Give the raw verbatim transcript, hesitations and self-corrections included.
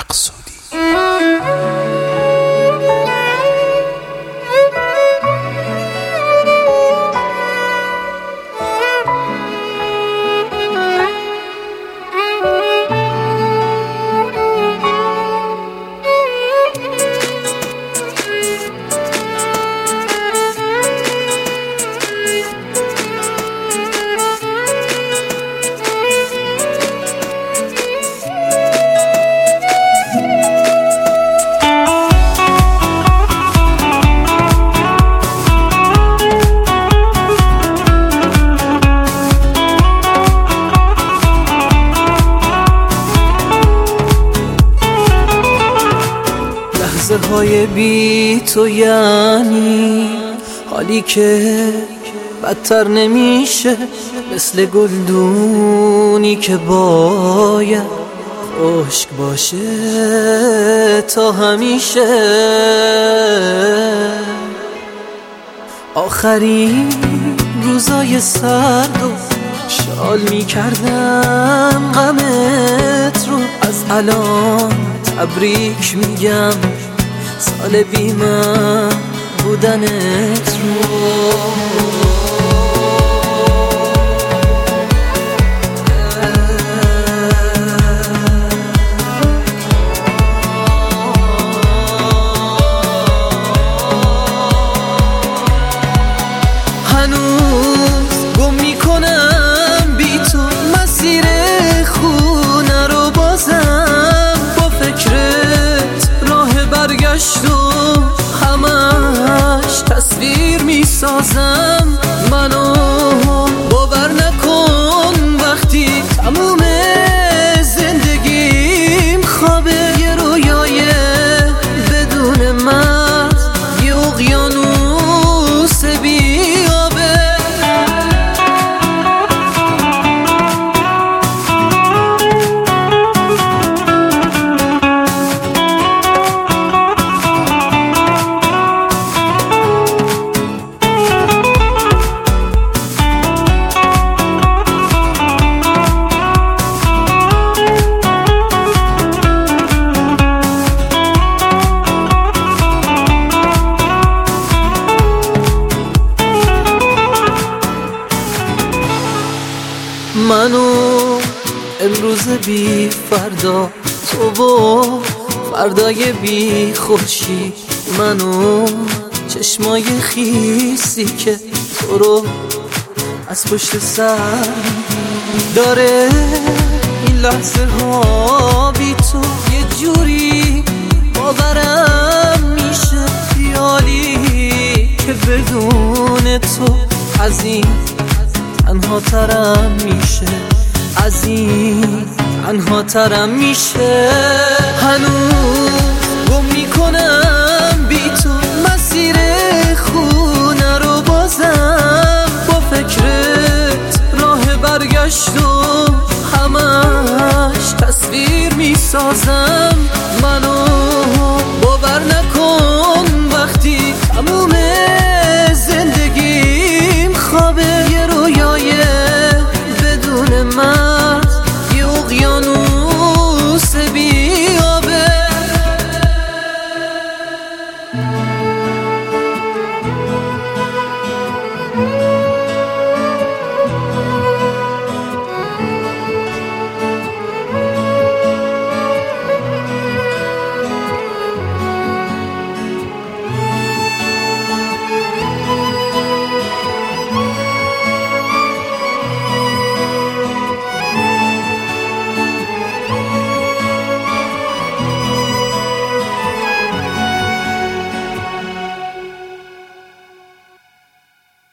مقصودی. لحظه های بی تو یعنی حالی که بدتر نمیشه، مثل گلدونی که باید خشک باشه تا همیشه. آخرین روزای سرد و شال میکردم غمت رو، از الان تبریک میگم سال بی من بودنت رو. هنوز گم میکنم بی تو مسیر خونه رو، بازم با فکرت راه برگشت و همش تصویر میسازم. منو باور نکن وقتی تموم زندگیم خوابه، یه رویای بدون مرز، یه اقیانوس بیابه. منو امروز بی فردا، تو و فردای بی خورشید، منو چشمای خیسی که تو رو از پشت سر داره. این لحظه ها بی تو یه جوری باورم میشه، خیالی که بدون تو از این تنها ترم میشه، از این تنها ترم میشه. هنوز گم میکنم بی تو مسیر خونه رو، بازم با فکرت راه برگشت و همش تصویر میسازم. منو